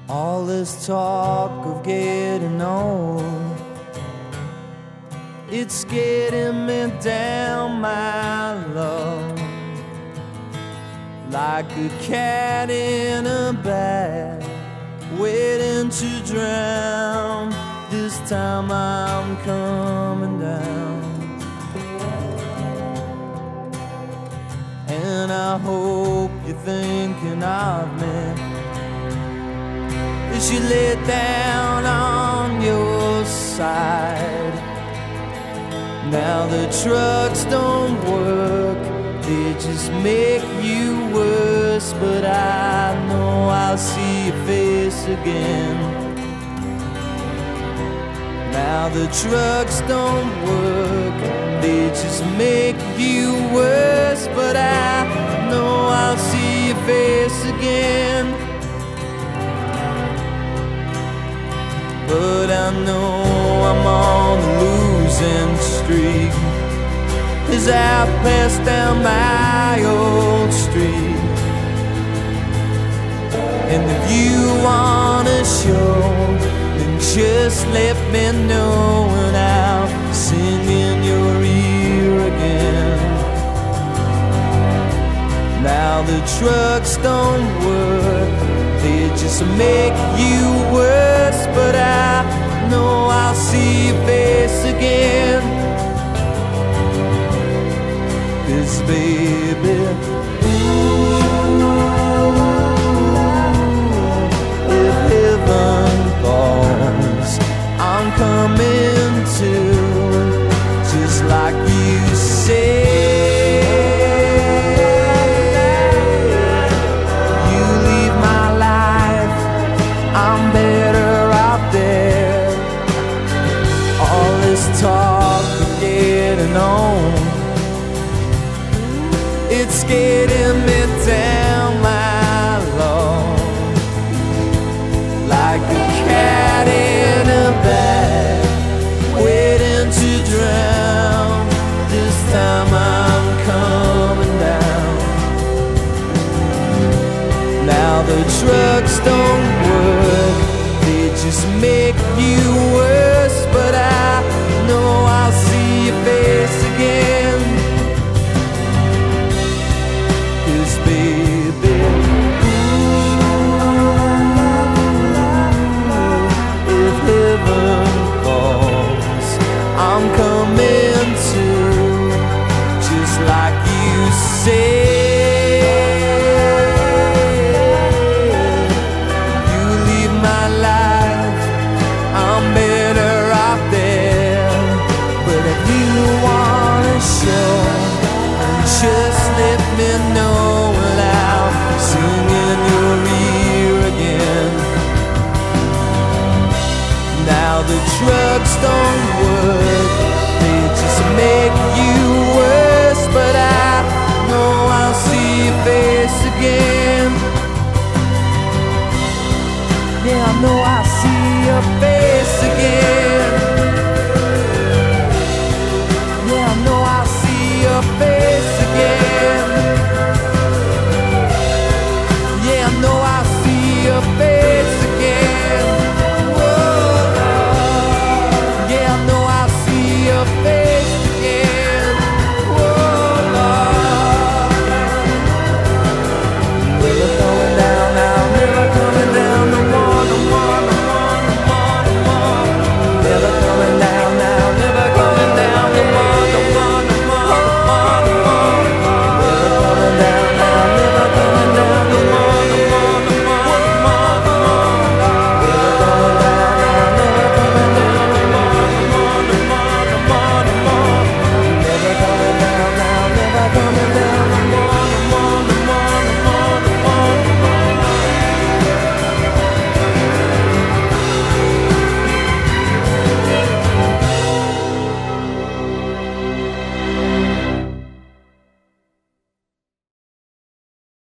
All this talk of getting old, it's getting me down, my love, like a cat in a bag, waiting to drown. This time I'm coming down, and I hope you're thinking of me as you lay down on your side. Now the trucks don't work, they just make you worse, but I know I'll see your face again. Now the trucks don't work, they just make you worse, but I know I'll see your face again. But I know I'm on a losing streak as I pass down my old street. And if you wanna show, then just let me know, and I'll sing in your ear again. Now the trucks don't work, they just make you worse, but I know I'll see your face again. 'Cause baby, if heaven falls, I'm coming too, just like you say. Talk of getting on, it's getting me down, my love, like a cat in a bag, waiting to drown. This time I'm coming down. Now the trucks don't work, they just make you worse, but I know I'll see your face again. 'Cause baby, if heaven calls, I'm coming too, just like you say. You leave my life, I'm better off there. But if you wanna show, just let me know, and I'll sing in your ear again. Now the trucks don't work, they just make you worse, but I know I'll see your face again. Yeah, I know I'll see your face.